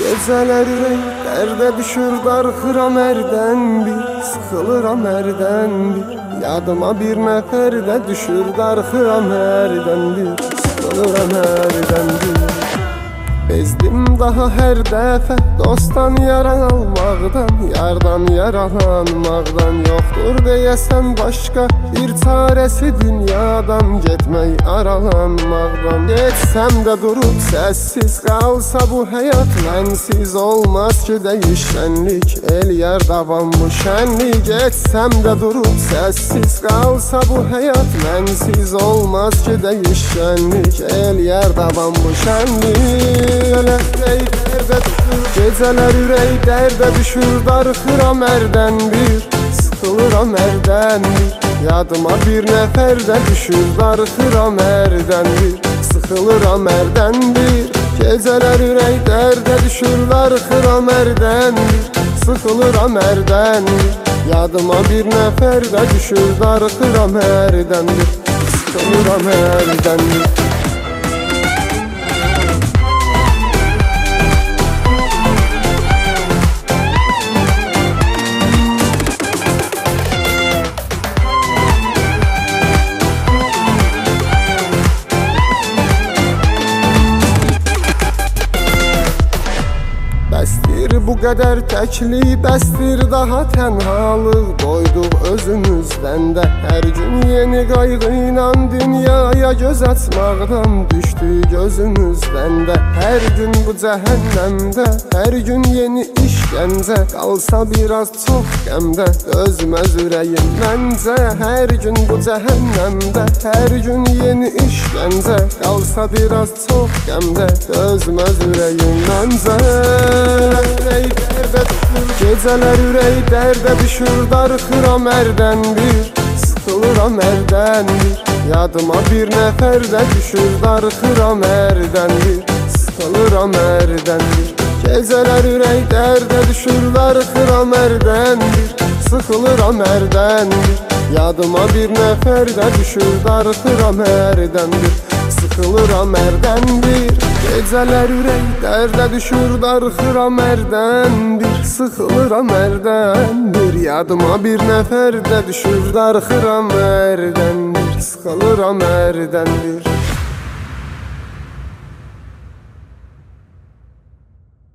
Geceler ürək dərdə düşür, darxıram ərdən bir, sıxılıram ərdən bir. Yadıma bir nəfər də düşür, darxıram ərdən bir, sıxılıram ərdən bir. Bezdim daha hər dəfə dostdan yaran almaqdan, yardan yaralanmaqdan. Yoxdur deyəsən başqa bir çarəsi dünyadan, getmək aralanmaqdan. Getsəm də durub səssiz qalsa bu həyat mənsiz, olmaz ki dəyişənlik, eləyər davam bu şənlik. Getsəm də durub səssiz qalsa bu həyat mənsiz, olmaz ki dəyişənlik, eləyər davam bu şənlik. Geceler ürək dərdə düşür, darxıram ərdən bir, sıxılıram ərdən bir. Yadıma bir nəfər də düşür, darxıram ərdən bir, sıxılıram ərdən bir. Geceler ürək dərdə düşür, darxıram ərdən bir, sıxılıram ərdən bir. Yadıma bir nəfər də düşür, darxıram ərdən bir, sıxılıram ərdən bir. Bəsdir bu qədər təklik, bəsdir daha tənhalıq. Doyduq özümüzdən də hər gün yeni qayğı ilə dünyaya göz açmaqdan, düşdü gözümüzdən də hər gün bu cəhənnəmdə, hər gün yeni işgəncə. Qalsa biraz çox qəmdə, dözməz ürəyim məncə. Hər gün bu cəhənnəmdə, hər gün yeni işgəncə. Qalsa biraz çox qəmdə, dözməz ürəyim məncə. Geceler ürək dərdə düşür, darxıram ərdən bir, sıxılıram ərdən bir. Yadıma bir nəfər də düşür, darxıram ərdən bir, sıxılıram ərdən bir. Geceler ürək dərdə düşür, darxıram ərdən bir, sıxılıram ərdən bir. Yadıma bir nəfər də düşür, darxıram ərdən bir, sıxılıram ərdən bir. Geceler ürək dərdə düşür, darxıram ərdən bir, sıxılıram ərdən bir. Yadıma bir nəfər də düşür, darxıram ərdən bir, sıxılıram ərdən bir.